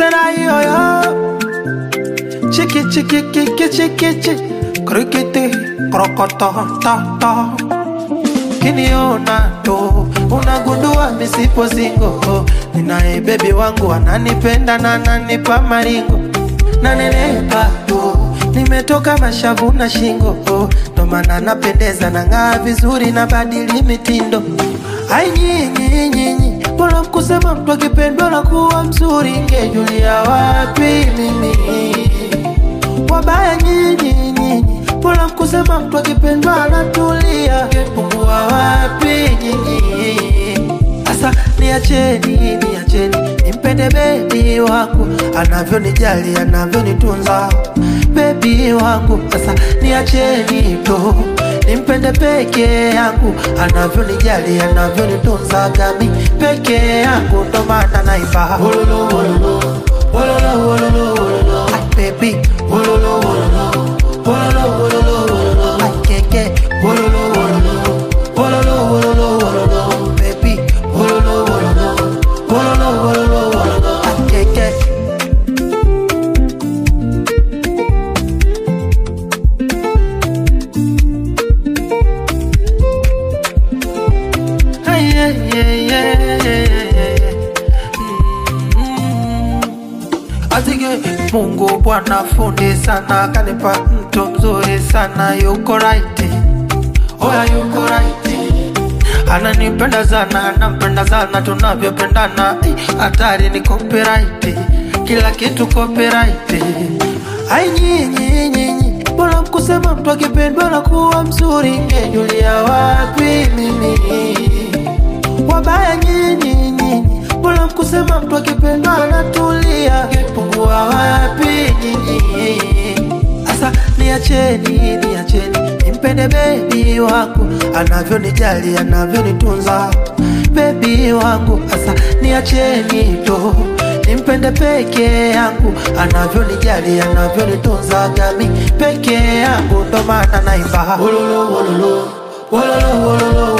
Sena yo chiki chiki chiki chiki chiki krikiti krokoto ta ta. Kiniona tu unagundua misipo zingo. Ninae baby wangu ananipenda na ananipa maringo. Nanenepa tu nimetoka mashavu na shingo. Ndo maana napendeza na ng'aa vizuri na badili mitindo. Ai nyinyi bora kusema mtu akipendwa na kuwa mzuri. Ngejulia wapi mimi? Wabaya nyinyi bora kusema mtu akipendwa anatulia. Ngepungua wapi nyinyi? Asa niacheni nimpende baby wangu anavyonijali anavyonitunza. Baby wangu asa niacheni tu nimpende peke yangu anavyonijali anavyonitunza. Gami peke yangu ndo maana naimba wololo wololo wololo wololo wololo. Ay baby wololo wololo wololo wololo wololo. Ay keke wololo wololo wololo wololo wololo. Baby wololo wololo wololo wololo wololo. Ay keke. Azige Mungu Bwana fundi sana kanipa mtu mzuri sana. Yuko right, oya yuko right. Ananipenda sana, nampenda sana, tunavyopendana hatari ni copyright. Kila kitu copyright. Ai nyinyi bora kusema mtu akipendwa na kuwa mzuri. Ngejulia wapi mimi? Wabaya nyinyi bora kusema mtu akipendwa anatulia. Ngepungua wapi nyinyi? Asa niacheni nimpende baby wangu anavyonijali anavyonitunza. Baby wangu asa niacheni tu nimpende peke yangu anavyonijali anavyonitunza. Gami peke yangu ndo maana naimba wololo wololo wololo wololo.